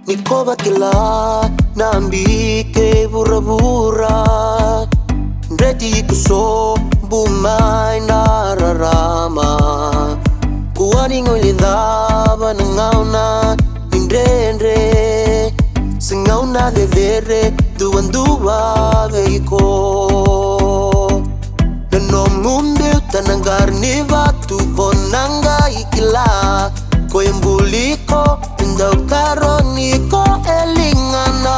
Niko bakila nambike bura-bura Ready kuso bumay nararama Kuwaning ulidaba nangaw na nindrendre Singaw na devere duwan-duwa veiko Nanomumbil tananggar ni batu ko nangga ikila Ko yung buli ko Tindaw karoni ko elingana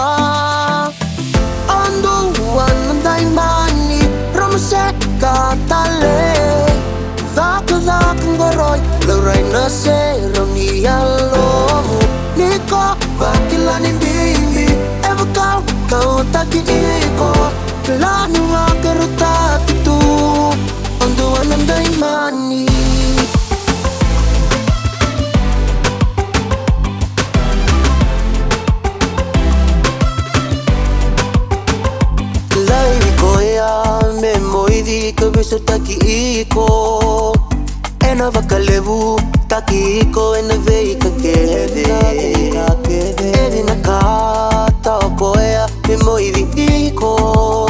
Anduan ng daimani Ramase katale Dakang goroy Lauray na serang niyalo Niko Vakilanin bimbi Ewa kau taki-iko Kalano nga karutat ito Anduan ng daimani Kabiso taki-iko Ena vakalevu taki-iko ena vei kakeve Edi nakata okoea Memo idiko